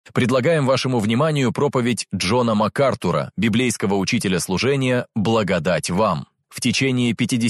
Предлагаем вашему вниманию проповедь Джона МакАртура, библейского учителя служения «Благодать вам». В течение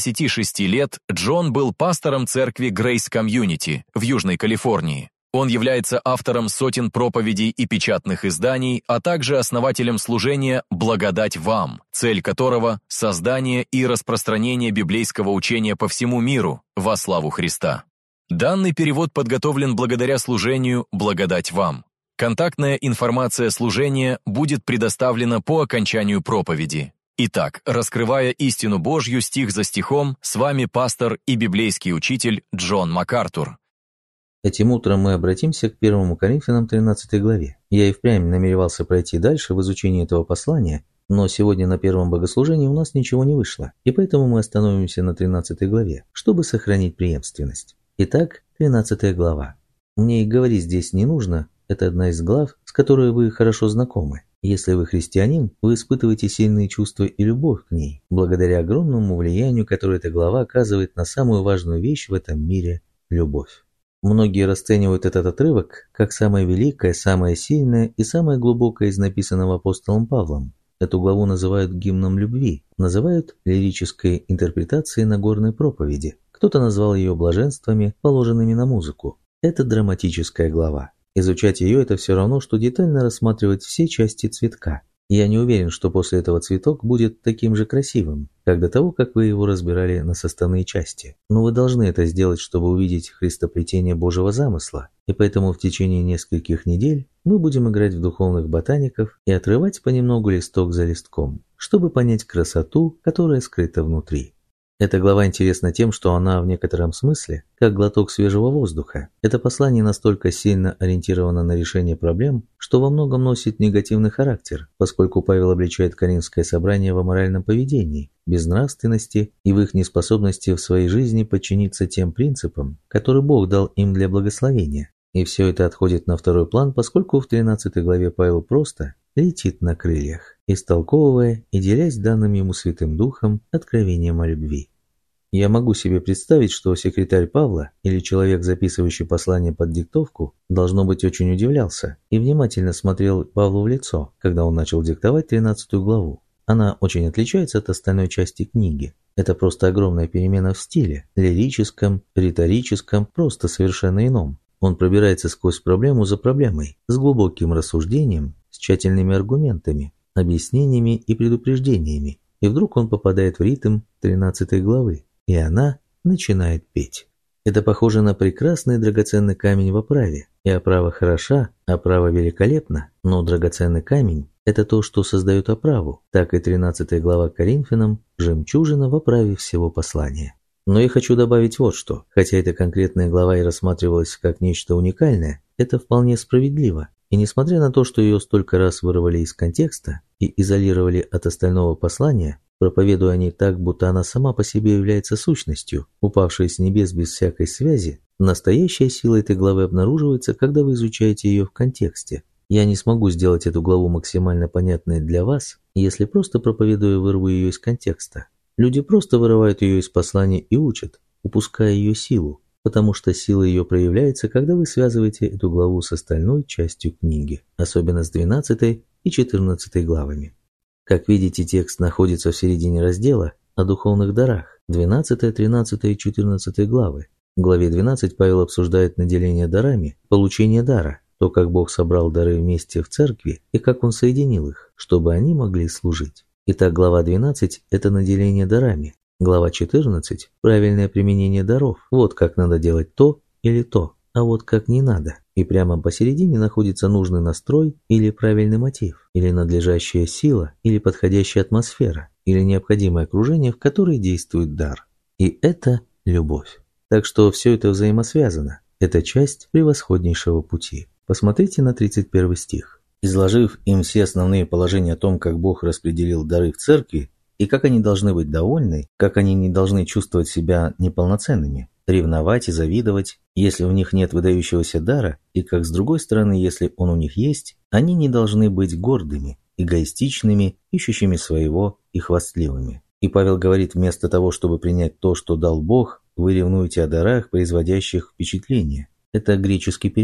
56 лет Джон был пастором церкви Grace Community в Южной Калифорнии. Он является автором сотен проповедей и печатных изданий, а также основателем служения «Благодать вам», цель которого – создание и распространение библейского учения по всему миру во славу Христа. Данный перевод подготовлен благодаря служению «Благодать вам». Контактная информация служения будет предоставлена по окончанию проповеди. Итак, раскрывая истину Божью стих за стихом, с вами пастор и библейский учитель Джон МакАртур. Этим утром мы обратимся к 1 Коринфянам 13 главе. Я и впрямь намеревался пройти дальше в изучении этого послания, но сегодня на первом богослужении у нас ничего не вышло, и поэтому мы остановимся на 13 главе, чтобы сохранить преемственность. Итак, 13 глава. Мне и говорить здесь не нужно, это одна из глав, с которой вы хорошо знакомы. Если вы христианин, вы испытываете сильные чувства и любовь к ней, благодаря огромному влиянию, которое эта глава оказывает на самую важную вещь в этом мире – любовь. Многие расценивают этот отрывок как самое великое, самое сильное и самое глубокое из написанного апостолом Павлом. Эту главу называют гимном любви, называют лирической интерпретацией Нагорной проповеди. Кто-то назвал ее блаженствами, положенными на музыку. Это драматическая глава. Изучать ее – это все равно, что детально рассматривать все части цветка. Я не уверен, что после этого цветок будет таким же красивым, как до того, как вы его разбирали на составные части. Но вы должны это сделать, чтобы увидеть христоплетение Божьего замысла, и поэтому в течение нескольких недель мы будем играть в духовных ботаников и отрывать понемногу листок за листком, чтобы понять красоту, которая скрыта внутри. Эта глава интересна тем, что она в некотором смысле как глоток свежего воздуха. Это послание настолько сильно ориентировано на решение проблем, что во многом носит негативный характер, поскольку Павел обличает Коринфское собрание в аморальном поведении, безнравственности и в их неспособности в своей жизни подчиниться тем принципам, которые Бог дал им для благословения. И все это отходит на второй план, поскольку в 13 главе Павел просто летит на крыльях, истолковывая и делясь данным ему Святым Духом откровением о любви. Я могу себе представить, что секретарь Павла или человек, записывающий послание под диктовку, должно быть, очень удивлялся и внимательно смотрел Павлу в лицо, когда он начал диктовать 13 главу. Она очень отличается от остальной части книги. Это просто огромная перемена в стиле, лирическом, риторическом, просто совершенно ином. Он пробирается сквозь проблему за проблемой, с глубоким рассуждением, с тщательными аргументами, объяснениями и предупреждениями, и вдруг он попадает в ритм 13 главы, и она начинает петь. Это похоже на прекрасный драгоценный камень в оправе, и оправа хороша, оправа великолепна, но драгоценный камень – это то, что создает оправу, так и 13 глава Коринфянам – жемчужина в оправе всего послания. Но я хочу добавить вот что. Хотя эта конкретная глава и рассматривалась как нечто уникальное, это вполне справедливо. И несмотря на то, что ее столько раз вырвали из контекста и изолировали от остального послания, проповедуя о ней так, будто она сама по себе является сущностью, упавшей с небес без всякой связи, настоящая сила этой главы обнаруживается, когда вы изучаете ее в контексте. Я не смогу сделать эту главу максимально понятной для вас, если просто проповедуя вырву ее из контекста. Люди просто вырывают ее из послания и учат, упуская ее силу, потому что сила ее проявляется, когда вы связываете эту главу с остальной частью книги, особенно с 12 и 14 главами. Как видите, текст находится в середине раздела о духовных дарах, 12, 13 и 14 главы. В главе 12 Павел обсуждает наделение дарами, получение дара, то, как Бог собрал дары вместе в церкви и как Он соединил их, чтобы они могли служить. Итак, глава 12 – это наделение дарами. Глава 14 – правильное применение даров. Вот как надо делать то или то, а вот как не надо. И прямо посередине находится нужный настрой или правильный мотив, или надлежащая сила, или подходящая атмосфера, или необходимое окружение, в которое действует дар. И это любовь. Так что все это взаимосвязано. Это часть превосходнейшего пути. Посмотрите на 31 стих. Изложив им все основные положения о том, как Бог распределил дары в церкви, и как они должны быть довольны, как они не должны чувствовать себя неполноценными, ревновать и завидовать, если у них нет выдающегося дара, и как с другой стороны, если он у них есть, они не должны быть гордыми, эгоистичными, ищущими своего и хвастливыми. И Павел говорит, вместо того, чтобы принять то, что дал Бог, вы ревнуете о дарах, производящих впечатление. Это греческий перевод.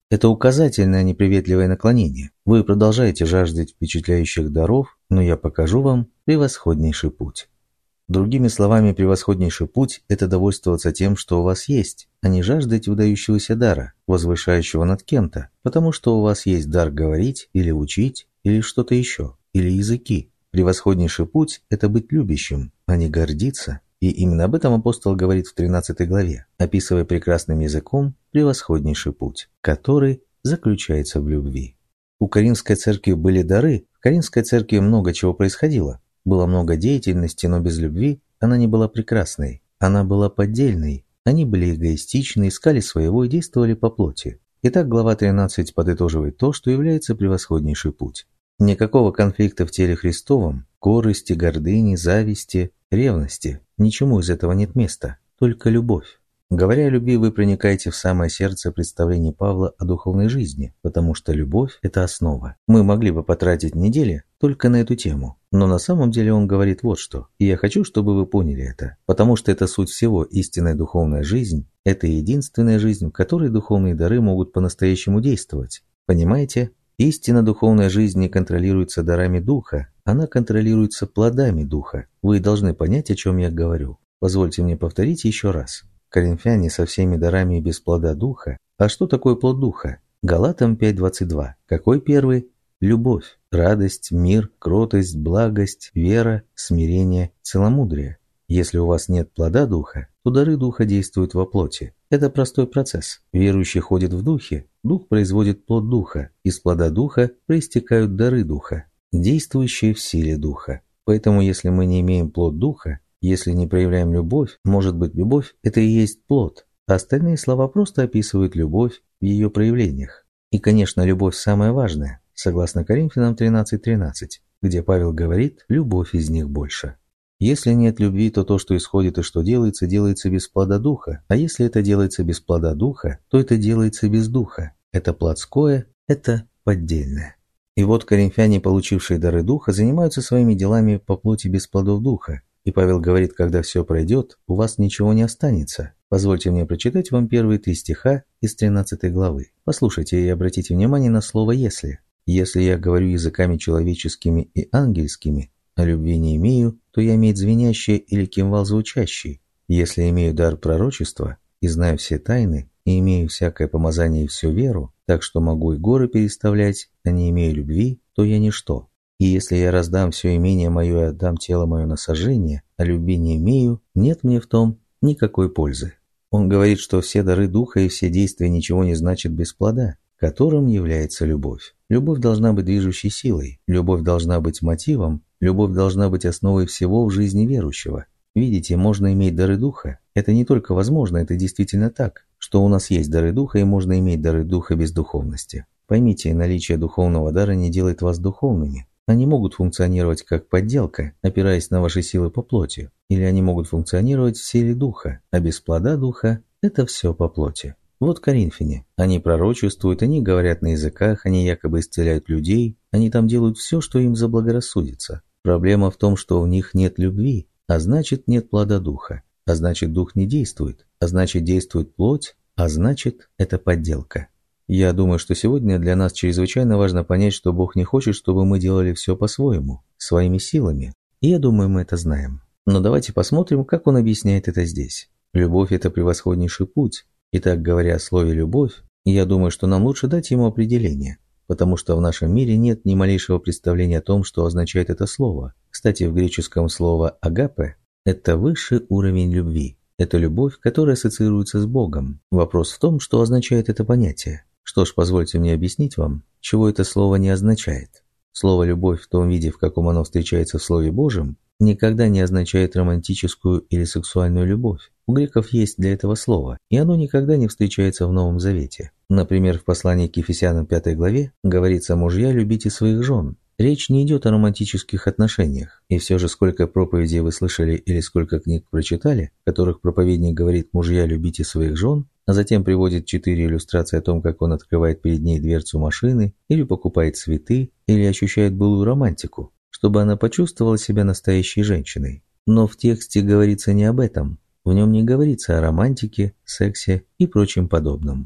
Это указательное неприветливое наклонение. Вы продолжаете жаждать впечатляющих даров, но я покажу вам превосходнейший путь. Другими словами, превосходнейший путь – это довольствоваться тем, что у вас есть, а не жаждать выдающегося дара, возвышающего над кем-то, потому что у вас есть дар говорить или учить, или что-то еще, или языки. Превосходнейший путь – это быть любящим, а не гордиться. И именно об этом апостол говорит в 13 главе, описывая прекрасным языком превосходнейший путь, который заключается в любви. У Коринфской церкви были дары, в Коринфской церкви много чего происходило. Было много деятельности, но без любви она не была прекрасной, она была поддельной. Они были эгоистичны, искали своего и действовали по плоти. Итак, глава 13 подытоживает то, что является превосходнейший путь. Никакого конфликта в теле Христовом, корысти, гордыни, зависти, ревности. Ничему из этого нет места, только любовь. Говоря о любви, вы проникаете в самое сердце представлений Павла о духовной жизни, потому что любовь – это основа. Мы могли бы потратить недели только на эту тему, но на самом деле он говорит вот что, и я хочу, чтобы вы поняли это, потому что это суть всего, истинная духовная жизнь – это единственная жизнь, в которой духовные дары могут по-настоящему действовать. Понимаете? Истинно духовная жизнь не контролируется дарами Духа, она контролируется плодами Духа. Вы должны понять, о чем я говорю. Позвольте мне повторить еще раз. Коринфяне со всеми дарами и без плода Духа. А что такое плод Духа? Галатам 5:22. Какой первый? Любовь, радость, мир, кротость, благость, вера, смирение, целомудрие. Если у вас нет плода Духа, то дары Духа действуют во плоти. Это простой процесс. Верующий ходит в Духе, Дух производит плод Духа, из плода Духа проистекают дары Духа, действующие в силе Духа. Поэтому если мы не имеем плод Духа, если не проявляем любовь, может быть, любовь – это и есть плод, а остальные слова просто описывают любовь в ее проявлениях. И, конечно, любовь самая важная, согласно Коринфянам 13:13, где Павел говорит «любовь из них больше». Если нет любви, то то, что исходит и что делается, делается без плода Духа. А если это делается без плода Духа, то это делается без Духа. Это плотское, это поддельное. И вот коринфяне, получившие дары Духа, занимаются своими делами по плоти без плодов Духа. И Павел говорит, когда все пройдет, у вас ничего не останется. Позвольте мне прочитать вам первые 3 стиха из 13 главы. Послушайте и обратите внимание на слово «если». «Если я говорю языками человеческими и ангельскими, а любви не имею, то я имею звенящее или кимвал звучащий. Если имею дар пророчества и знаю все тайны, и имею всякое помазание и всю веру, так что могу и горы переставлять, а не имею любви, то я ничто. И если я раздам все имение мое и отдам тело мое на сожжение, а любви не имею, нет мне в том никакой пользы». Он говорит, что все дары Духа и все действия ничего не значат без плода, которым является любовь. Любовь должна быть движущей силой, любовь должна быть мотивом, любовь должна быть основой всего в жизни верующего. Видите, можно иметь дары Духа. Это не только возможно, это действительно так, что у нас есть дары Духа и можно иметь дары Духа без духовности. Поймите, наличие духовного дара не делает вас духовными. Они могут функционировать как подделка, опираясь на ваши силы по плоти, или они могут функционировать в силе Духа, а без плода Духа – это все по плоти. Вот коринфяне. Они пророчествуют, они говорят на языках, они якобы исцеляют людей, они там делают все, что им заблагорассудится. Проблема в том, что в них нет любви, а значит нет плода Духа, а значит Дух не действует, а значит действует плоть, а значит это подделка. Я думаю, что сегодня для нас чрезвычайно важно понять, что Бог не хочет, чтобы мы делали все по-своему, своими силами. И я думаю, мы это знаем. Но давайте посмотрим, как Он объясняет это здесь. Любовь – это превосходнейший путь. Итак, говоря о слове «любовь», я думаю, что нам лучше дать ему определение, потому что в нашем мире нет ни малейшего представления о том, что означает это слово. Кстати, в греческом слово «агапе» – это высший уровень любви. Это любовь, которая ассоциируется с Богом. Вопрос в том, что означает это понятие. Что ж, позвольте мне объяснить вам, чего это слово не означает. Слово «любовь» в том виде, в каком оно встречается в Слове Божьем, никогда не означает романтическую или сексуальную любовь. У греков есть для этого слово, и оно никогда не встречается в Новом Завете. Например, в послании к Ефесянам 5 главе говорится: «Мужья, любите своих жен». Речь не идет о романтических отношениях. И все же, сколько проповедей вы слышали или сколько книг прочитали, в которых проповедник говорит: «Мужья, любите своих жен», а затем приводит 4 иллюстрации о том, как он открывает перед ней дверцу машины, или покупает цветы, или ощущает былую романтику, чтобы она почувствовала себя настоящей женщиной. Но в тексте говорится не об этом. В нем не говорится о романтике, сексе и прочем подобном.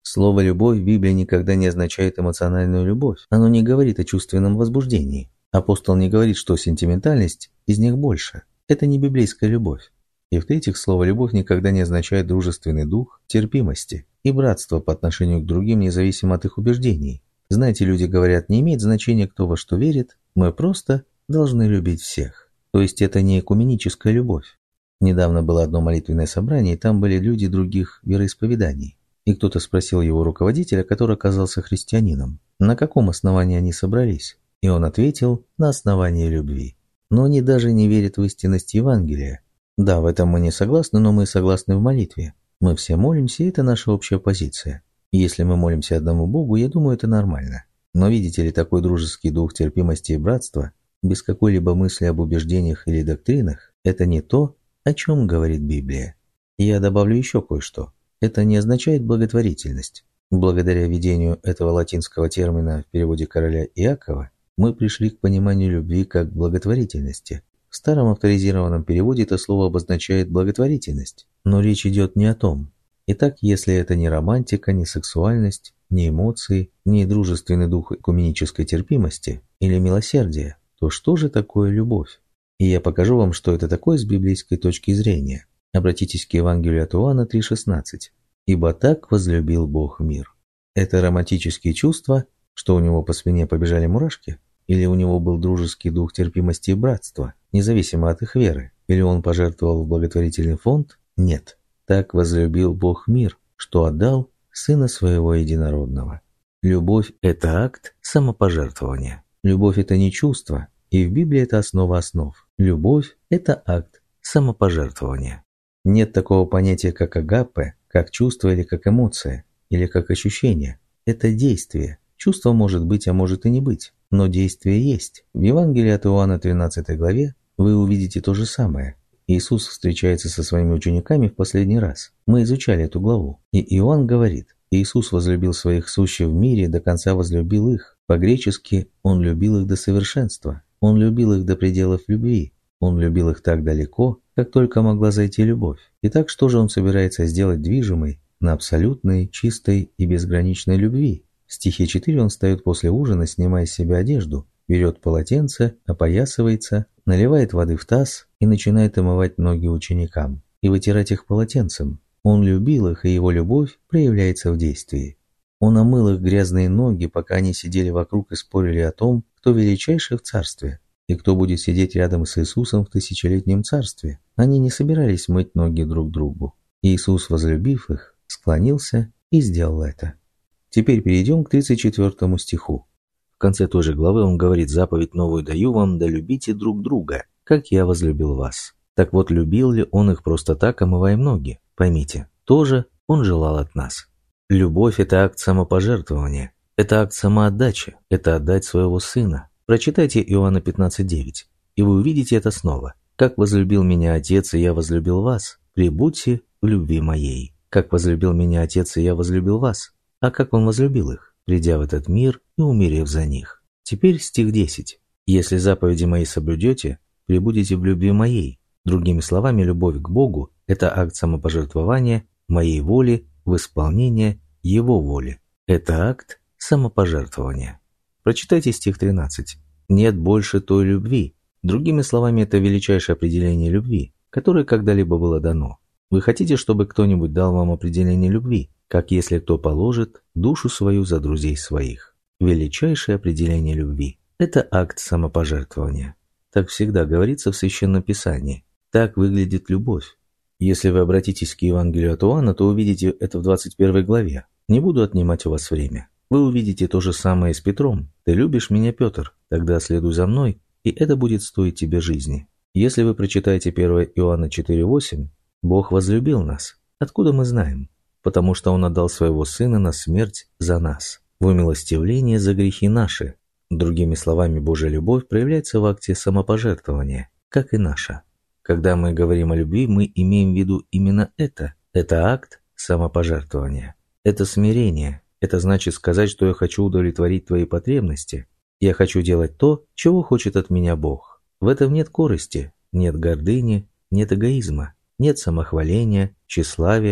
Слово «любовь» в Библии никогда не означает эмоциональную любовь. Оно не говорит о чувственном возбуждении. Апостол не говорит, что сентиментальность из них больше. Это не библейская любовь. И в-третьих, слово «любовь» никогда не означает дружественный дух, терпимости и братство по отношению к другим, независимо от их убеждений. Знаете, люди говорят, не имеет значения, кто во что верит, мы просто должны любить всех. То есть это не экуменическая любовь. Недавно было одно молитвенное собрание, и там были люди других вероисповеданий. И кто-то спросил его руководителя, который оказался христианином, на каком основании они собрались. И он ответил, на основании любви. Но они даже не верят в истинность Евангелия. Да, в этом мы не согласны, но мы согласны в молитве. Мы все молимся, и это наша общая позиция. И если мы молимся одному Богу, я думаю, это нормально. Но видите ли, такой дружеский дух терпимости и братства, без какой-либо мысли об убеждениях или доктринах, это не то, о чем говорит Библия. И я добавлю еще кое-что. Это не означает благотворительность. Благодаря введению этого латинского термина в переводе короля Иакова, мы пришли к пониманию любви как благотворительности. В старом авторизированном переводе это слово обозначает благотворительность, но речь идет не о том. Итак, если это не романтика, не сексуальность, не эмоции, не дружественный дух экуменической терпимости или милосердия, то что же такое любовь? И я покажу вам, что это такое с библейской точки зрения. Обратитесь к Евангелию от Иоанна 3,16. «Ибо так возлюбил Бог мир». Это романтические чувства, что у него по спине побежали мурашки? Или у него был дружеский дух терпимости и братства, независимо от их веры? Или он пожертвовал в благотворительный фонд? Нет. Так возлюбил Бог мир, что отдал Сына Своего Единородного. Любовь – это акт самопожертвования. Любовь – это не чувство, и в Библии это основа основ. Любовь – это акт самопожертвования. Нет такого понятия, как агапе, как чувство или как эмоция, или как ощущение. Это действие. Чувство может быть, а может и не быть, но действие есть. В Евангелии от Иоанна 13 главе вы увидите то же самое. Иисус встречается со своими учениками в последний раз. Мы изучали эту главу. И Иоанн говорит, Иисус возлюбил своих сущих в мире, до конца возлюбил их. По-гречески «Он любил их до совершенства». Он любил их до пределов любви. Он любил их так далеко, как только могла зайти любовь. Итак, что же он собирается сделать движимой на абсолютной, чистой и безграничной любви? В стихе 4 он встает после ужина, снимая с себя одежду, берет полотенце, опоясывается, наливает воды в таз и начинает омывать ноги ученикам и вытирать их полотенцем. Он любил их, и его любовь проявляется в действии. Он омыл их грязные ноги, пока они сидели вокруг и спорили о том, кто величайший в царстве и кто будет сидеть рядом с Иисусом в тысячелетнем царстве. Они не собирались мыть ноги друг другу. Иисус, возлюбив их, склонился и сделал это. Теперь перейдем к 34 стиху. В конце той же главы он говорит: «Заповедь новую даю вам, да любите друг друга, как я возлюбил вас». Так вот, любил ли он их просто так, омывая ноги? Поймите, тоже он желал от нас. Любовь – это акт самопожертвования, это акт самоотдачи, это отдать своего сына. Прочитайте Иоанна 15:9, и вы увидите это снова. «Как возлюбил меня Отец, и я возлюбил вас, пребудьте в любви моей. Как возлюбил меня Отец, и я возлюбил вас». А как он возлюбил их, придя в этот мир и умерев за них. Теперь стих 10. «Если заповеди мои соблюдете, пребудете в любви моей». Другими словами, любовь к Богу – это акт самопожертвования моей воли в исполнение Его воли. Это акт самопожертвования. Прочитайте стих 13. «Нет больше той любви». Другими словами, это величайшее определение любви, которое когда-либо было дано. Вы хотите, чтобы кто-нибудь дал вам определение любви? Как если кто положит душу свою за друзей своих. Величайшее определение любви – это акт самопожертвования. Так всегда говорится в Священном Писании. Так выглядит любовь. Если вы обратитесь к Евангелию от Иоанна, то увидите это в 21 главе. Не буду отнимать у вас время. Вы увидите то же самое с Петром. «Ты любишь меня, Петр? Тогда следуй за мной, и это будет стоить тебе жизни». Если вы прочитаете 1 Иоанна 4:8, «Бог возлюбил нас». Откуда мы знаем? Потому что Он отдал Своего Сына на смерть за нас, в умилостивление за грехи наши. Другими словами, Божья любовь проявляется в акте самопожертвования, как и наша. Когда мы говорим о любви, мы имеем в виду именно это. Это акт самопожертвования. Это смирение. Это значит сказать, что я хочу удовлетворить твои потребности. Я хочу делать то, чего хочет от меня Бог. В этом нет корысти, нет гордыни, нет эгоизма, нет самохваления, тщеславия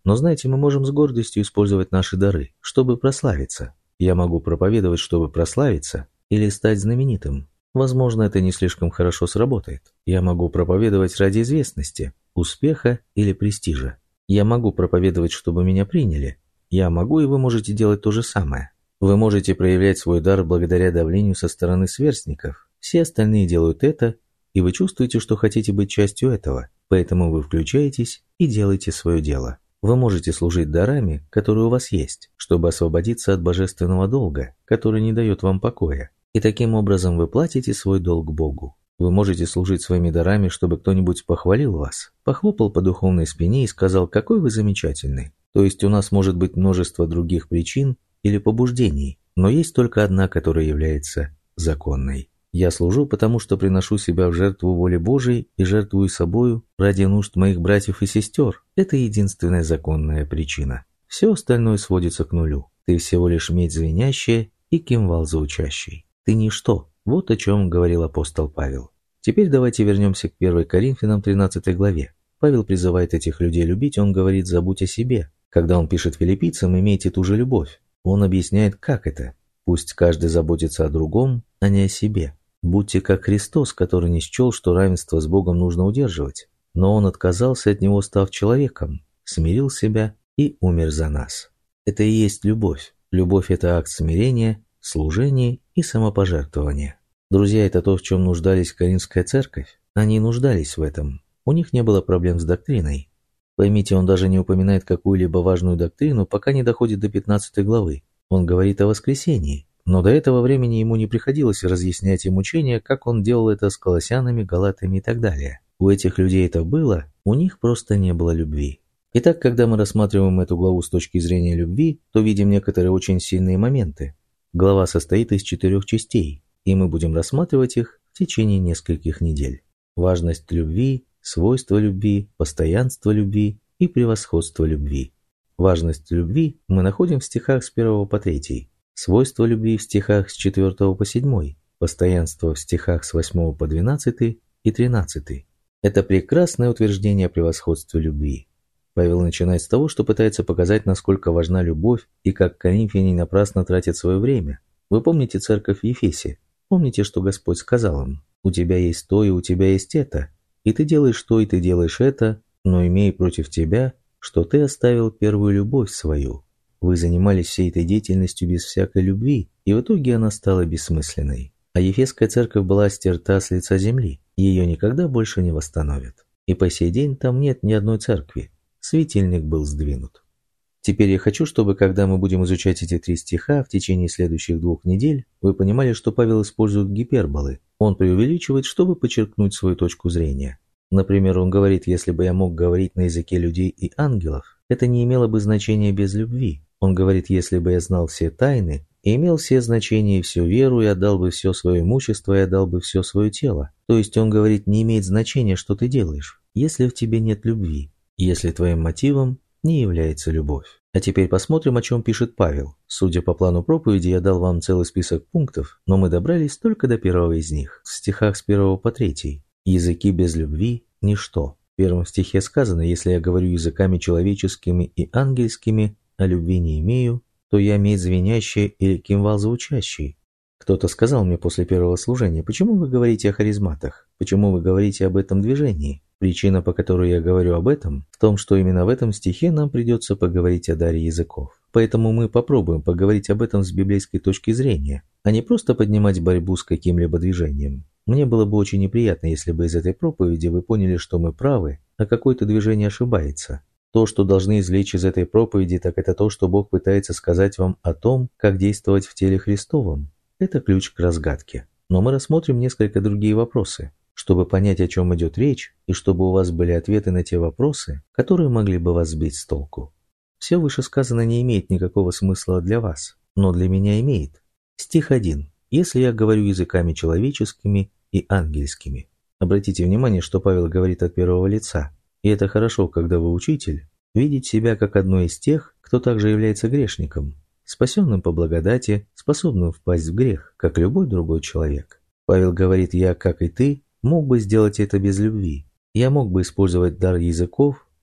Но знаете, мы можем с гордостью использовать наши дары, чтобы прославиться. Я могу проповедовать, чтобы прославиться, или стать знаменитым. Возможно, это не слишком хорошо сработает. Я могу проповедовать ради известности, успеха или престижа. Я могу проповедовать, чтобы меня приняли. Я могу, и вы можете делать то же самое. Вы можете проявлять свой дар благодаря давлению со стороны сверстников. Все остальные делают это, и вы чувствуете, что хотите быть частью этого, поэтому вы включаетесь и делаете свое дело. Вы можете служить дарами, которые у вас есть, чтобы освободиться от божественного долга, который не дает вам покоя. И таким образом вы платите свой долг Богу. Вы можете служить своими дарами, чтобы кто-нибудь похвалил вас, похлопал по духовной спине и сказал: «Какой вы замечательный». То есть у нас может быть множество других причин или побуждений, но есть только одна, которая является законной. Я служу, потому что приношу себя в жертву воле Божией и жертвую собою ради нужд моих братьев и сестер. Это единственная законная причина. Все остальное сводится к нулю. Ты всего лишь медь звенящая и кимвал звучащий. Ты ничто. Вот о чем говорил апостол Павел. Теперь давайте вернемся к 1 Коринфянам 13 главе. Павел призывает этих людей любить, он говорит: забудь о себе. Когда он пишет филиппийцам, имейте ту же любовь. Он объясняет, как это. Пусть каждый заботится о другом, а не о себе. Будьте как Христос, который не счел, что равенство с Богом нужно удерживать, но Он отказался от него, став человеком, смирил себя и умер за нас. Это и есть любовь. Любовь – это акт смирения, служения и самопожертвования. Друзья, это то, в чем нуждались Коринфская церковь. Они нуждались в этом. У них не было проблем с доктриной. Поймите, он даже не упоминает какую-либо важную доктрину, пока не доходит до 15 главы. Он говорит о воскресении. Но до этого времени ему не приходилось разъяснять им учение, как он делал это с колоссянами, галатами и так далее. У этих людей это было, у них просто не было любви. Итак, когда мы рассматриваем эту главу с точки зрения любви, то видим некоторые очень сильные моменты. Глава состоит из 4 частей, и мы будем рассматривать их в течение нескольких недель. Важность любви, свойства любви, постоянство любви и превосходство любви. Важность любви мы находим в стихах с 1 по 3. Свойства любви в стихах с 4 по 7, постоянство в стихах с 8 по 12 и 13. Это прекрасное утверждение о превосходстве любви. Павел начинает с того, что пытается показать, насколько важна любовь и как коринфяне напрасно тратят свое время. Вы помните церковь в Ефесе? Помните, что Господь сказал им: «У тебя есть то, и у тебя есть это, и ты делаешь то, и ты делаешь это, но имей против тебя, что ты оставил первую любовь свою». Вы занимались всей этой деятельностью без всякой любви, и в итоге она стала бессмысленной. А Ефесская церковь была стерта с лица земли, ее никогда больше не восстановят. И по сей день там нет ни одной церкви. Светильник был сдвинут. Теперь я хочу, чтобы, когда мы будем изучать эти 3 стиха в течение следующих 2 недель, вы понимали, что Павел использует гиперболы. Он преувеличивает, чтобы подчеркнуть свою точку зрения. Например, он говорит: «Если бы я мог говорить на языке людей и ангелов, это не имело бы значения без любви». Он говорит: «Если бы я знал все тайны, и имел все значения и всю веру, и отдал бы все свое имущество, и отдал бы все свое тело». То есть он говорит, не имеет значения, что ты делаешь, если в тебе нет любви, если твоим мотивом не является любовь. А теперь посмотрим, о чем пишет Павел. Судя по плану проповеди, я дал вам целый список пунктов, но мы добрались только до первого из них, в стихах с 1 по 3. «Языки без любви – ничто». В 1 стихе сказано: «Если я говорю языками человеческими и ангельскими, а любви не имею, то я медь звенящая или кимвал звучащий». Кто-то сказал мне после первого служения: «Почему вы говорите о харизматах? Почему вы говорите об этом движении?» Причина, по которой я говорю об этом, в том, что именно в этом стихе нам придется поговорить о даре языков. Поэтому мы попробуем поговорить об этом с библейской точки зрения, а не просто поднимать борьбу с каким-либо движением. Мне было бы очень неприятно, если бы из этой проповеди вы поняли, что мы правы, а какое-то движение ошибается. То, что должны извлечь из этой проповеди, так это то, что Бог пытается сказать вам о том, как действовать в теле Христовом. Это ключ к разгадке. Но мы рассмотрим несколько другие вопросы, чтобы понять, о чем идет речь, и чтобы у вас были ответы на те вопросы, которые могли бы вас сбить с толку. Все вышесказанное не имеет никакого смысла для вас, но для меня имеет. Стих 1. «Если я говорю языками человеческими и ангельскими». Обратите внимание, что Павел говорит от первого лица. И это хорошо, когда вы учитель, видеть себя как одно из тех, кто также является грешником, спасенным по благодати, способным впасть в грех, как любой другой человек. Павел говорит: «Я, как и ты, мог бы сделать это без любви. Я мог бы использовать дар языков,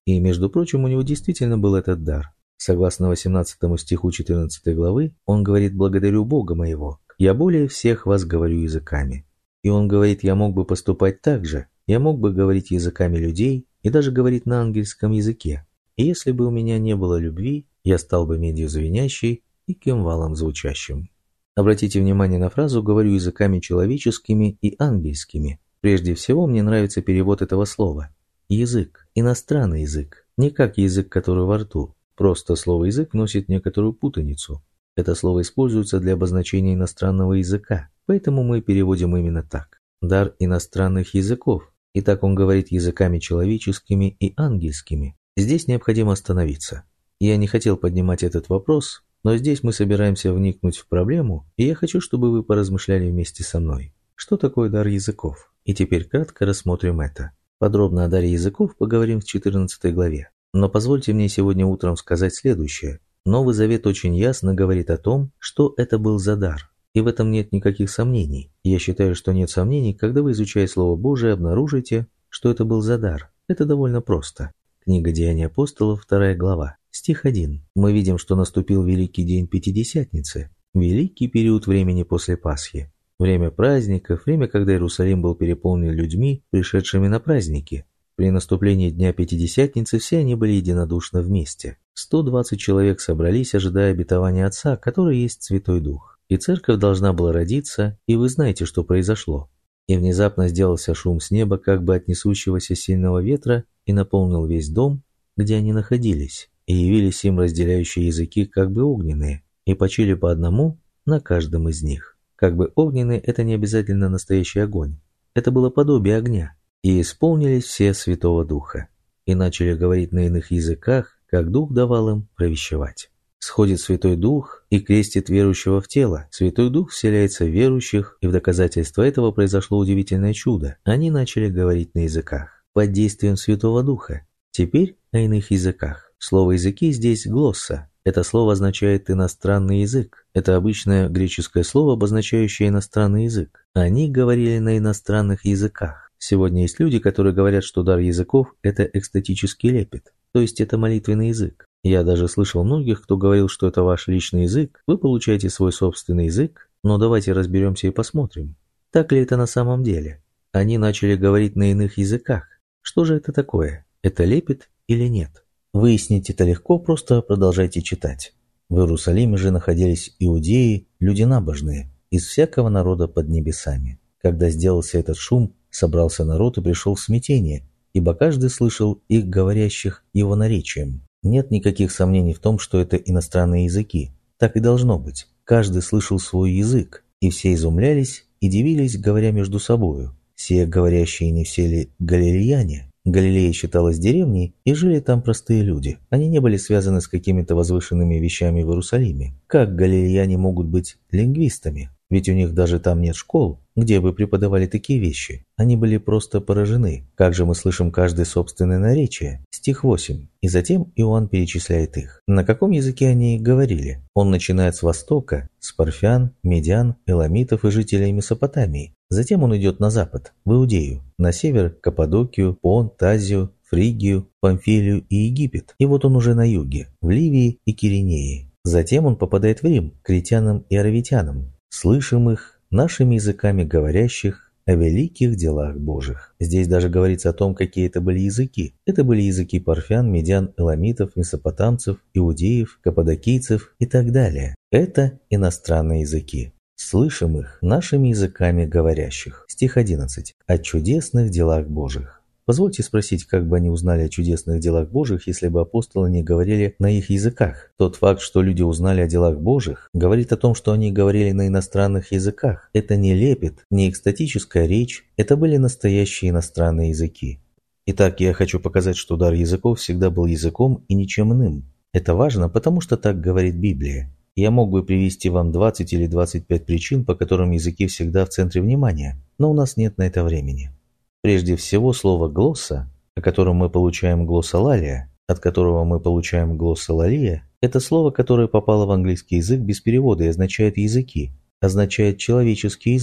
И, между прочим, у него действительно был этот дар. Согласно 18 стиху 14 главы, он говорит: «Благодарю Бога моего, я более всех вас говорю языками». И он говорит: «Я мог бы поступать так же, я мог бы говорить языками людей и даже говорить на ангельском языке. И если бы у меня не было любви, я стал бы медью звенящей и кимвалом звучащим». Обратите внимание на фразу «говорю языками человеческими и ангельскими». Прежде всего, мне нравится перевод этого слова. Язык, иностранный язык, не как язык, который во рту. Просто слово «язык» носит некоторую путаницу. Это слово используется для обозначения иностранного языка, поэтому мы переводим именно так. Дар иностранных языков. Итак, он говорит языками человеческими и ангельскими. Здесь необходимо остановиться. Я не хотел поднимать этот вопрос, но здесь мы собираемся вникнуть в проблему, и я хочу, чтобы вы поразмышляли вместе со мной. Что такое дар языков? И теперь кратко рассмотрим это. Подробно о даре языков поговорим в 14 главе. Но позвольте мне сегодня утром сказать следующее. Новый Завет очень ясно говорит о том, что это был за дар. И в этом нет никаких сомнений. Я считаю, что нет сомнений, когда вы, изучая Слово Божие, обнаружите, что это был за дар. Это довольно просто. Книга Деяний апостолов, 2 глава, стих 1. Мы видим, что наступил великий день Пятидесятницы, великий период времени после Пасхи. Время праздников, время, когда Иерусалим был переполнен людьми, пришедшими на праздники. При наступлении Дня Пятидесятницы все они были единодушно вместе. 120 человек собрались, ожидая обетования Отца, который есть Святой Дух. И церковь должна была родиться, и вы знаете, что произошло. И внезапно сделался шум с неба, как бы от несущегося сильного ветра, и наполнил весь дом, где они находились. И явились им разделяющие языки, как бы огненные, и почили по одному на каждом из них. Как бы огненный – это не обязательно настоящий огонь. Это было подобие огня. И исполнились все Святого Духа, и начали говорить на иных языках, как Дух давал им провещевать. Сходит Святой Дух и крестит верующего в тело. Святой Дух вселяется в верующих, и в доказательство этого произошло удивительное чудо. Они начали говорить на языках, под действием Святого Духа. Теперь о иных языках. Слово «языки» здесь глосса. Это слово означает «иностранный язык». Это обычное греческое слово, обозначающее иностранный язык. Они говорили на иностранных языках. Сегодня есть люди, которые говорят, что дар языков – это экстатический лепет, то есть это молитвенный язык. Я даже слышал многих, кто говорил, что это ваш личный язык, вы получаете свой собственный язык, но давайте разберемся и посмотрим. Так ли это на самом деле? Они начали говорить на иных языках. Что же это такое? Это лепет или нет? Выяснить это легко, просто продолжайте читать. В Иерусалиме же находились иудеи, люди набожные, из всякого народа под небесами. Когда сделался этот шум, собрался народ и пришел в смятение, ибо каждый слышал их, говорящих его наречием. Нет никаких сомнений в том, что это иностранные языки. Так и должно быть. Каждый слышал свой язык, и все изумлялись и дивились, говоря между собою. Все говорящие не все ли галилеяне? Галилея считалась деревней, и жили там простые люди. Они не были связаны с какими-то возвышенными вещами в Иерусалиме. Как галилеяне могут быть лингвистами? Ведь у них даже там нет школ, где бы преподавали такие вещи. Они были просто поражены. Как же мы слышим каждое собственное наречие? Стих 8. И затем Иоанн перечисляет их. На каком языке они говорили? Он начинает с востока, с парфян, медян, эламитов и жителей Месопотамии. Затем он идет на запад, в Иудею, на север – Каппадокию, Понт, Азию, Фригию, Памфилию и Египет. И вот он уже на юге, в Ливии и Киринеи. Затем он попадает в Рим, к критянам и аравитянам. Слышим их, нашими языками говорящих, о великих делах Божьих. Здесь даже говорится о том, какие это были языки. Это были языки парфян, медян, эламитов, месопотамцев, иудеев, каппадокийцев и так далее. Это иностранные языки. Слышим их нашими языками говорящих. Стих 11. О чудесных делах Божьих. Позвольте спросить, как бы они узнали о чудесных делах Божьих, если бы апостолы не говорили на их языках? Тот факт, что люди узнали о делах Божьих, говорит о том, что они говорили на иностранных языках. Это не лепет, не экстатическая речь, это были настоящие иностранные языки. Итак, я хочу показать, что дар языков всегда был языком и ничем иным. Это важно, потому что так говорит Библия. Я мог бы привести вам 20 или 25 причин, по которым языки всегда в центре внимания, но у нас нет на это времени. Прежде всего, слово «глосса», о котором мы получаем глоссолалия, от которого мы получаем глоссолалия, это слово, которое попало в английский язык без перевода и означает «языки», означает «человеческий язык».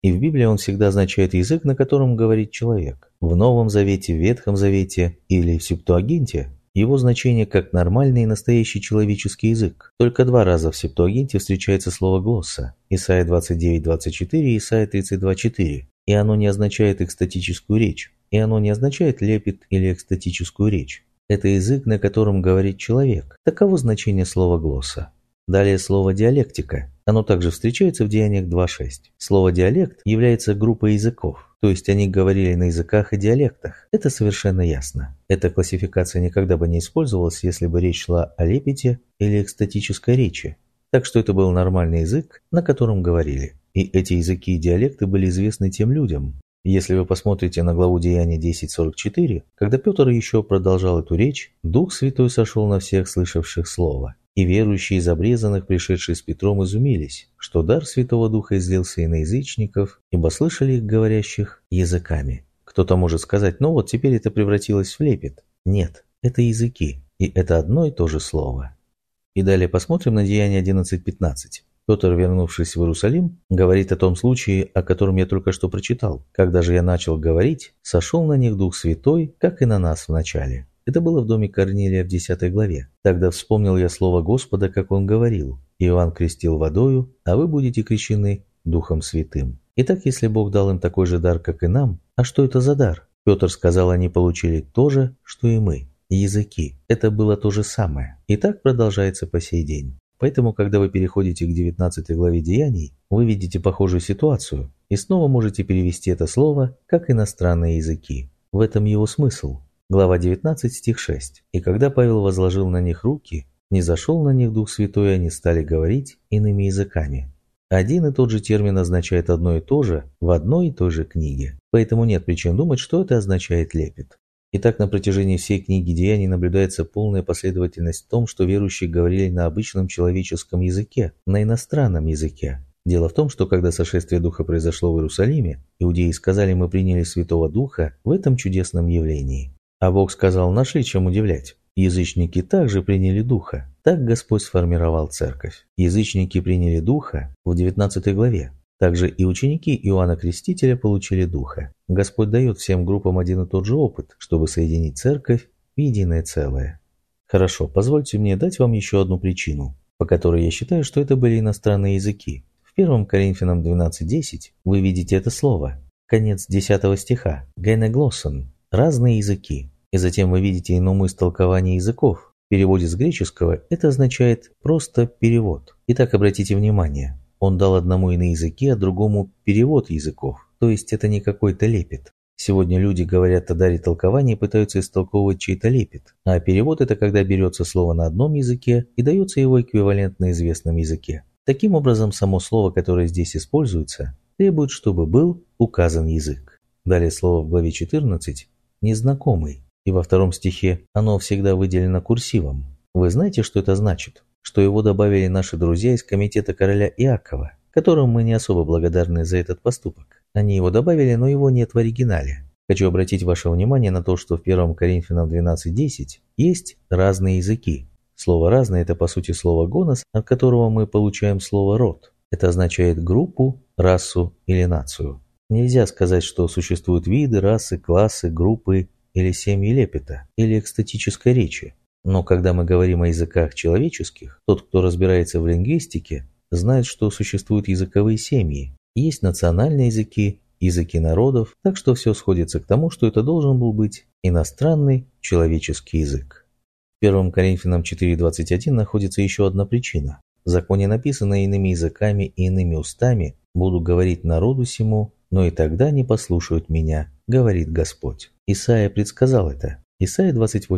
И в Библии он всегда означает язык, на котором говорит человек. В Новом Завете, в Ветхом Завете или в Септуагинте его значение как нормальный и настоящий человеческий язык. Только 2 раза в Септуагинте встречается слово «глосса» – Исайя 29:24 и Исайя 32:4. И оно не означает экстатическую речь. И оно не означает лепет или экстатическую речь. Это язык, на котором говорит человек. Таково значение слова «глосса». Далее слово «диалектика». Оно также встречается в Деяниях 2:6. Слово «диалект» является группой языков, то есть они говорили на языках и диалектах. Это совершенно ясно. Эта классификация никогда бы не использовалась, если бы речь шла о лепете или экстатической речи. Так что это был нормальный язык, на котором говорили. И эти языки и диалекты были известны тем людям. Если вы посмотрите на главу Деяний 10:44, когда Петр еще продолжал эту речь, Дух Святой сошел на всех слышавших слово. И верующие из обрезанных, пришедшие с Петром, изумились, что дар Святого Духа излился и на язычников, ибо слышали их говорящих языками. Кто-то может сказать: ну вот теперь это превратилось в лепет. Нет, это языки, и это одно и то же слово. И далее посмотрим на Деяния 11:15. Петр, вернувшись в Иерусалим, говорит о том случае, о котором я только что прочитал. «Когда же я начал говорить, сошел на них Дух Святой, как и на нас вначале». Это было в доме Корнилия в 10 главе. «Тогда вспомнил я слово Господа, как он говорил: Иоанн крестил водою, а вы будете крещены Духом Святым». Итак, если Бог дал им такой же дар, как и нам, а что это за дар? Петр сказал, они получили то же, что и мы. Языки. Это было то же самое. И так продолжается по сей день. Поэтому, когда вы переходите к 19 главе Деяний, вы видите похожую ситуацию и снова можете перевести это слово как иностранные языки. В этом его смысл. Глава 19, стих 6. «И когда Павел возложил на них руки, низошел на них Дух Святой, и они стали говорить иными языками». Один и тот же термин означает одно и то же в одной и той же книге. Поэтому нет причин думать, что это означает лепет. Итак, на протяжении всей книги Деяний наблюдается полная последовательность в том, что верующие говорили на обычном человеческом языке, на иностранном языке. Дело в том, что когда сошествие Духа произошло в Иерусалиме, иудеи сказали: «Мы приняли Святого Духа в этом чудесном явлении». А Бог сказал: «Нашли чем удивлять». Язычники также приняли Духа. Так Господь сформировал церковь. Язычники приняли Духа в 19 главе. Также и ученики Иоанна Крестителя получили Духа. Господь дает всем группам один и тот же опыт, чтобы соединить церковь в единое целое. Хорошо, позвольте мне дать вам еще одну причину, по которой я считаю, что это были иностранные языки. В 1 Коринфянам 12:10 вы видите это слово. Конец 10 стиха. «Генеглоссон» – разные языки. И затем вы видите иному истолкование языков. В переводе с греческого это означает просто перевод. Итак, обратите внимание. Он дал одному иные языки, а другому перевод языков. То есть это не какой-то лепет. Сегодня люди говорят о даре толкования и пытаются истолковывать чей-то лепет. А перевод – это когда берется слово на одном языке и дается его эквивалент на известном языке. Таким образом, само слово, которое здесь используется, требует, чтобы был указан язык. Далее слово в главе 14 – незнакомый. И во 2 стихе оно всегда выделено курсивом. Вы знаете, что это значит? Что его добавили наши друзья из комитета короля Иакова, которым мы не особо благодарны за этот поступок. Они его добавили, но его нет в оригинале. Хочу обратить ваше внимание на то, что в 1 Коринфянам 12:10 есть разные языки. Слово «разное» – это по сути слово «гонос», от которого мы получаем слово «род». Это означает группу, расу или нацию. Нельзя сказать, что существуют виды, расы, классы, группы или семьи лепета, или экстатической речи. Но когда мы говорим о языках человеческих, тот, кто разбирается в лингвистике, знает, что существуют языковые семьи, есть национальные языки, языки народов, так что все сходится к тому, что это должен был быть иностранный человеческий язык. В 1 Коринфянам 4:21 находится еще одна причина. В законе написано: «Иными языками и иными устами буду говорить народу сему, но и тогда не послушают меня, говорит Господь». Исайя предсказал это. Исайя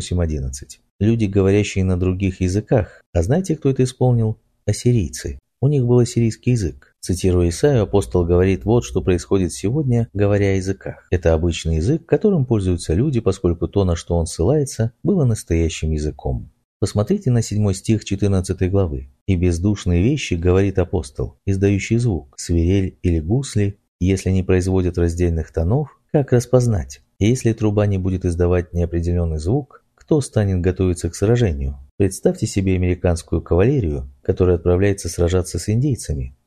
28:11. Люди, говорящие на других языках. А знаете, кто это исполнил? Ассирийцы. У них был ассирийский язык. Цитируя Исаию, апостол говорит: вот что происходит сегодня, говоря о языках. Это обычный язык, которым пользуются люди, поскольку то, на что он ссылается, было настоящим языком. Посмотрите на 7 стих 14 главы. «И бездушные вещи, говорит апостол, издающий звук, свирель или гусли, если не производят раздельных тонов, как распознать? И если труба не будет издавать неопределенный звук, кто станет готовиться к сражению?» Представьте себе американскую кавалерию, которая отправляется сражаться с индейцами.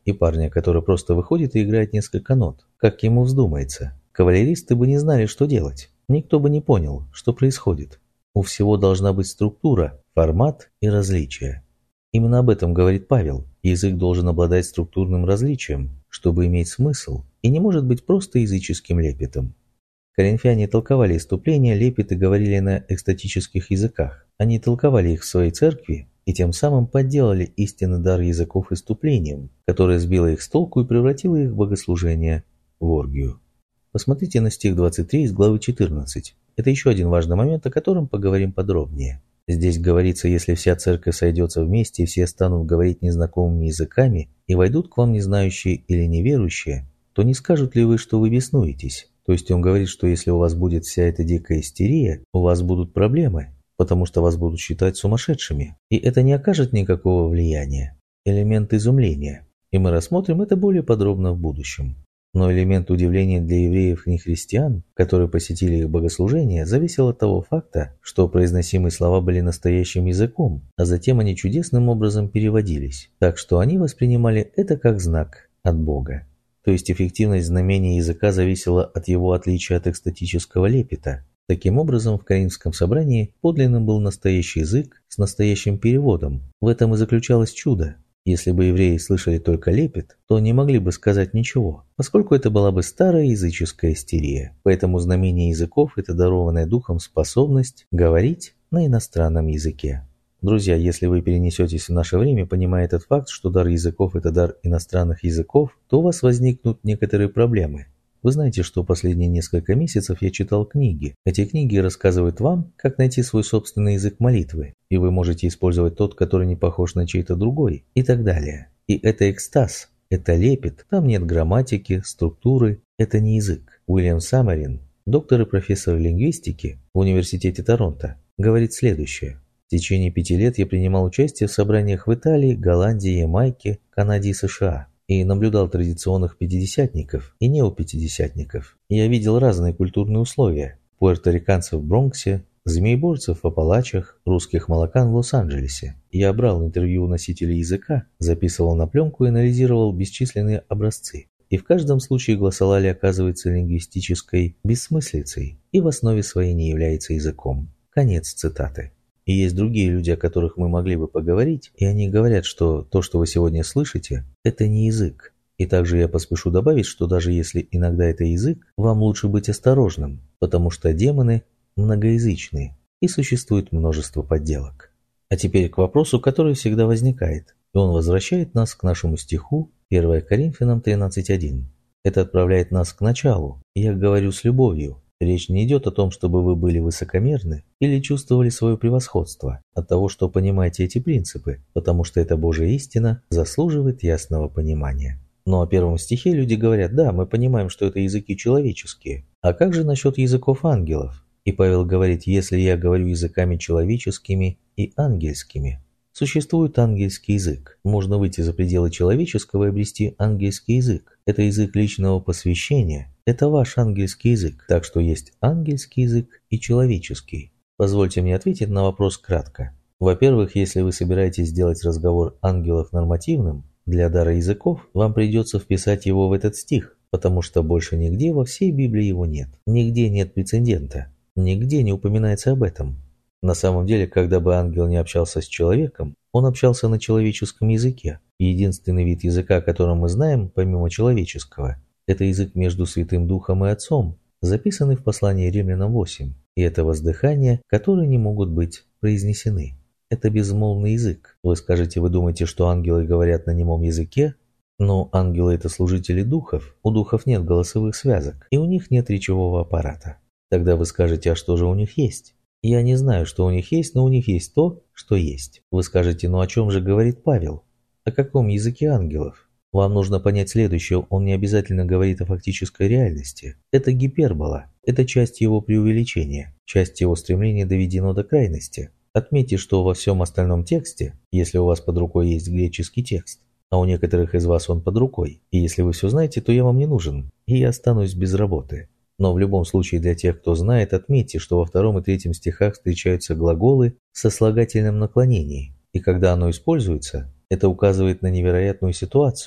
и парня, который просто выходит и играет несколько нот, как ему вздумается. Кавалеристы бы не знали, что делать. Никто бы не понял, что происходит. У всего должна быть структура, формат и различия. Именно об этом говорит Павел. Язык должен обладать структурным различием, чтобы иметь смысл, и не может быть просто языческим лепетом. Коринфяне толковали исступления, лепет и говорили на экстатических языках. Они толковали их в своей церкви и тем самым подделали истинный дар языков исступлением, которое сбило их с толку и превратило их богослужение в оргию. Посмотрите на стих 23 из главы 14. Это еще один важный момент, о котором поговорим подробнее. Здесь говорится, если вся церковь сойдется вместе и все станут говорить незнакомыми языками и войдут к вам незнающие или неверующие, то не скажут ли вы, что вы беснуетесь? То есть он говорит, что если у вас будет вся эта дикая истерия, у вас будут проблемы, потому что вас будут считать сумасшедшими. И это не окажет никакого влияния. Элемент изумления. И мы рассмотрим это более подробно в будущем. Но элемент удивления для евреев и нехристиан, которые посетили их богослужение, зависел от того факта, что произносимые слова были настоящим языком, а затем они чудесным образом переводились, так что они воспринимали это как знак от Бога. То есть эффективность знамения языка зависела от его отличия от экстатического лепета. Таким образом, в Коринфском собрании подлинным был настоящий язык с настоящим переводом. В этом и заключалось чудо. Если бы евреи слышали только лепет, то не могли бы сказать ничего, поскольку это была бы старая языческая истерия. Поэтому знамение языков – это дарованная Духом способность говорить на иностранном языке. Друзья, если вы перенесетесь в наше время, понимая этот факт, что дар языков – это дар иностранных языков, то у вас возникнут некоторые проблемы. Вы знаете, что последние несколько месяцев я читал книги. Эти книги рассказывают вам, как найти свой собственный язык молитвы, и вы можете использовать тот, который не похож на чей-то другой, и так далее. И это экстаз, это лепет, там нет грамматики, структуры, это не язык. Уильям Саммерин, доктор и профессор лингвистики в Университете Торонто, говорит следующее. В течение 5 лет я принимал участие в собраниях в Италии, Голландии, Ямайке, Канаде и США. И наблюдал традиционных пятидесятников и неопятидесятников. Я видел разные культурные условия. Пуэрториканцев в Бронксе, змееборцев в Апалачах, русских молокан в Лос-Анджелесе. Я брал интервью у носителей языка, записывал на пленку и анализировал бесчисленные образцы. И в каждом случае гласолалия оказывается лингвистической бессмыслицей и в основе своей не является языком. Конец цитаты. И есть другие люди, о которых мы могли бы поговорить, и они говорят, что то, что вы сегодня слышите, это не язык. И также я поспешу добавить, что даже если иногда это язык, вам лучше быть осторожным, потому что демоны многоязычные, и существует множество подделок. А теперь к вопросу, который всегда возникает, и он возвращает нас к нашему стиху 1 Коринфянам 13:1. Это отправляет нас к началу, и я говорю с любовью. Речь не идет о том, чтобы вы были высокомерны или чувствовали свое превосходство от того, что понимаете эти принципы, потому что эта Божья истина заслуживает ясного понимания. Но о первом стихе люди говорят, да, мы понимаем, что это языки человеческие. А как же насчет языков ангелов? И Павел говорит, если я говорю языками человеческими и ангельскими. Существует ангельский язык. Можно выйти за пределы человеческого и обрести ангельский язык. Это язык личного посвящения. Это ваш ангельский язык. Так что есть ангельский язык и человеческий. Позвольте мне ответить на вопрос кратко. Во-первых, если вы собираетесь сделать разговор ангелов нормативным, для дара языков вам придется вписать его в этот стих, потому что больше нигде во всей Библии его нет. Нигде нет прецедента. Нигде не упоминается об этом. На самом деле, когда бы ангел не общался с человеком, он общался на человеческом языке. Единственный вид языка, который мы знаем, помимо человеческого, это язык между Святым Духом и Отцом, записанный в послании Римлянам 8. И это воздыхания, которые не могут быть произнесены. Это безмолвный язык. Вы скажете, вы думаете, что ангелы говорят на немом языке? Но ангелы – это служители духов. У духов нет голосовых связок, и у них нет речевого аппарата. Тогда вы скажете, а что же у них есть? Я не знаю, что у них есть, но у них есть то, что есть. Вы скажете, ну о чем же говорит Павел? О каком языке ангелов? Вам нужно понять следующее, он не обязательно говорит о фактической реальности. Это гипербола, это часть его преувеличения, часть его стремления доведено до крайности. Отметьте, что во всем остальном тексте, если у вас под рукой есть греческий текст, а у некоторых из вас он под рукой, и если вы все знаете, то я вам не нужен, и я останусь без работы. Но в любом случае для тех, кто знает, отметьте, что во 2 и 3 стихах встречаются глаголы в сослагательном наклонении, и когда оно используется, это указывает на невероятную ситуацию.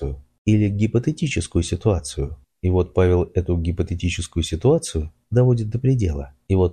или гипотетическую ситуацию. И вот Павел эту гипотетическую ситуацию доводит до предела.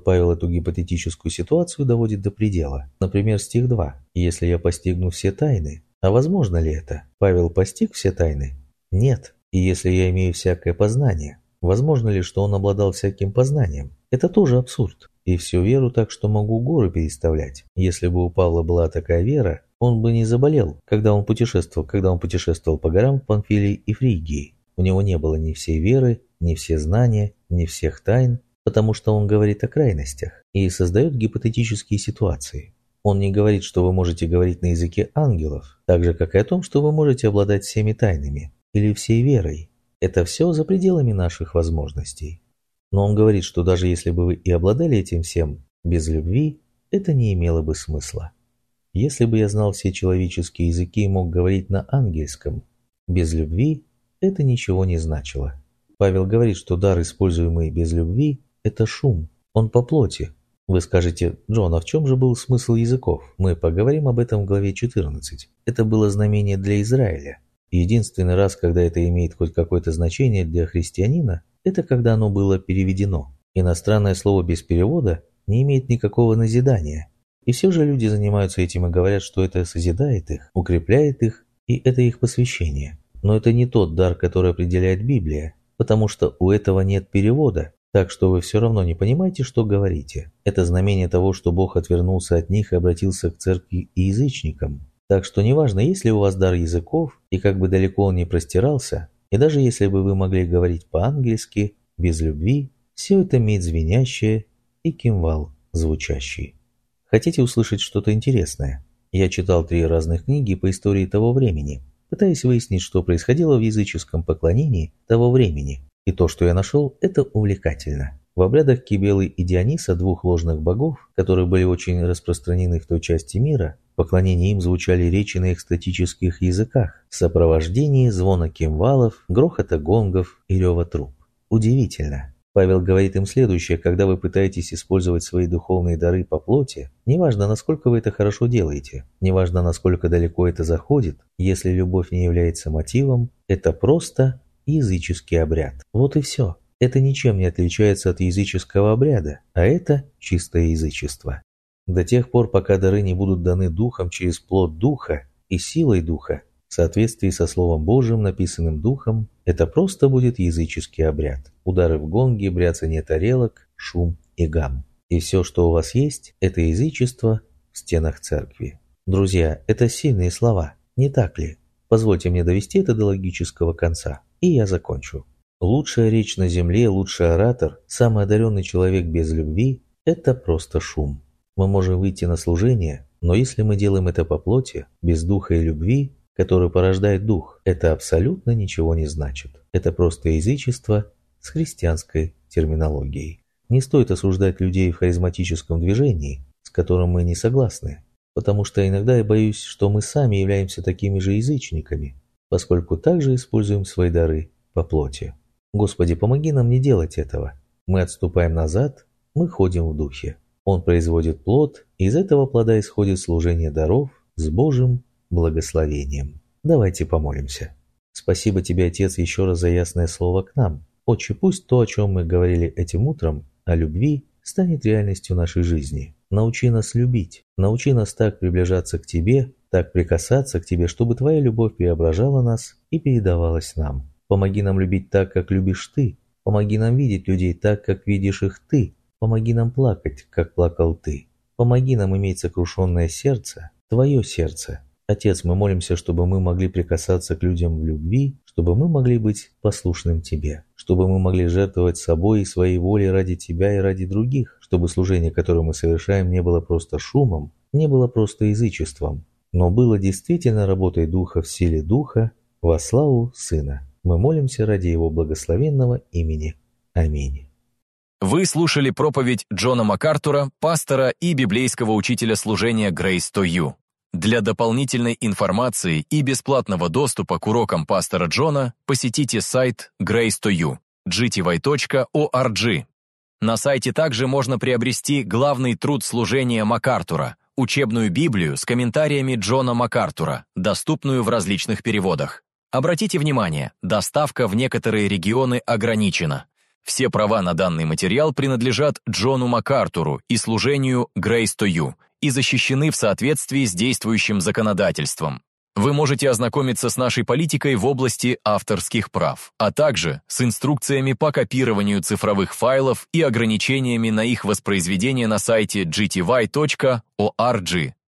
Например, стих 2. «Если я постигну все тайны». А возможно ли это? Павел постиг все тайны? Нет. И если я имею всякое познание, возможно ли, что он обладал всяким познанием? Это тоже абсурд. И всю веру так, что могу горы переставлять. Если бы у Павла была такая вера, он бы не заболел, когда он путешествовал по горам Памфилии и Фригии. У него не было ни всей веры, ни все знания, ни всех тайн, потому что он говорит о крайностях и создает гипотетические ситуации. Он не говорит, что вы можете говорить на языке ангелов, так же, как и о том, что вы можете обладать всеми тайнами или всей верой. Это все за пределами наших возможностей. Но он говорит, что даже если бы вы и обладали этим всем, без любви это не имело бы смысла. Если бы я знал все человеческие языки и мог говорить на ангельском, без любви это ничего не значило. Павел говорит, что дар, используемый без любви, это шум, он по плоти. Вы скажете: Джон, а в чем же был смысл языков? Мы поговорим об этом в главе 14. Это было знамение для Израиля. Единственный раз, когда это имеет хоть какое-то значение для христианина, это когда оно было переведено. Иностранное слово без перевода не имеет никакого назидания. И все же люди занимаются этим и говорят, что это созидает их, укрепляет их, и это их посвящение. Но это не тот дар, который определяет Библия, потому что у этого нет перевода, так что вы все равно не понимаете, что говорите. Это знамение того, что Бог отвернулся от них и обратился к церкви и язычникам. Так что неважно, есть ли у вас дар языков, и как бы далеко он ни простирался, и даже если бы вы могли говорить по-ангельски, без любви, все это медь звенящая и кимвал звучащий. Хотите услышать что-то интересное? Я читал 3 разных книги по истории того времени, пытаясь выяснить, что происходило в языческом поклонении того времени. И то, что я нашел, это увлекательно. В обрядах Кибелы и Диониса, 2 ложных богов, которые были очень распространены в той части мира, в поклонении им звучали речи на экстатических языках, в сопровождении звона кимвалов, грохота гонгов и рева труб. Удивительно. Павел говорит им следующее: когда вы пытаетесь использовать свои духовные дары по плоти, неважно, насколько вы это хорошо делаете, неважно, насколько далеко это заходит, если любовь не является мотивом, это просто языческий обряд. Вот и все. Это ничем не отличается от языческого обряда, а это чистое язычество. До тех пор, пока дары не будут даны Духом через плод Духа и силой Духа, в соответствии со Словом Божьим, написанным Духом, это просто будет языческий обряд. Удары в гонги, бряцание тарелок, шум и гам. И все, что у вас есть, это язычество в стенах церкви. Друзья, это сильные слова, не так ли? Позвольте мне довести это до логического конца, и я закончу. Лучшая речь на земле, лучший оратор, самый одаренный человек без любви – это просто шум. Мы можем выйти на служение, но если мы делаем это по плоти, без духа и любви, который порождает дух, это абсолютно ничего не значит. Это просто язычество с христианской терминологией. Не стоит осуждать людей в харизматическом движении, с которым мы не согласны, потому что иногда я боюсь, что мы сами являемся такими же язычниками, поскольку также используем свои дары по плоти. Господи, помоги нам не делать этого. Мы отступаем назад, мы ходим в духе. Он производит плод, и из этого плода исходит служение даров с Божьим благословением. Давайте помолимся. Спасибо Тебе, Отец, еще раз за ясное слово к нам. Отче, пусть то, о чем мы говорили этим утром, о любви, станет реальностью нашей жизни. Научи нас любить, научи нас так приближаться к Тебе, так прикасаться к Тебе, чтобы Твоя любовь преображала нас и передавалась нам. Помоги нам любить так, как любишь Ты. Помоги нам видеть людей так, как видишь их Ты. Помоги нам плакать, как плакал Ты. Помоги нам иметь сокрушенное сердце, Твое сердце. Отец, мы молимся, чтобы мы могли прикасаться к людям в любви, чтобы мы могли быть послушным Тебе, чтобы мы могли жертвовать собой и своей волей ради Тебя и ради других, чтобы служение, которое мы совершаем, не было просто шумом, не было просто язычеством, но было действительно работой Духа в силе Духа во славу Сына. Мы молимся ради Его благословенного имени. Аминь. Вы слушали проповедь Джона МакАртура, пастора и библейского учителя служения Grace to You. Для дополнительной информации и бесплатного доступа к урокам пастора Джона посетите сайт Grace to You, gty.org. На сайте также можно приобрести главный труд служения МакАртура, учебную Библию с комментариями Джона МакАртура, доступную в различных переводах. Обратите внимание, доставка в некоторые регионы ограничена. Все права на данный материал принадлежат Джону МакАртуру и служению Grace to You и защищены в соответствии с действующим законодательством. Вы можете ознакомиться с нашей политикой в области авторских прав, а также с инструкциями по копированию цифровых файлов и ограничениями на их воспроизведение на сайте gty.org.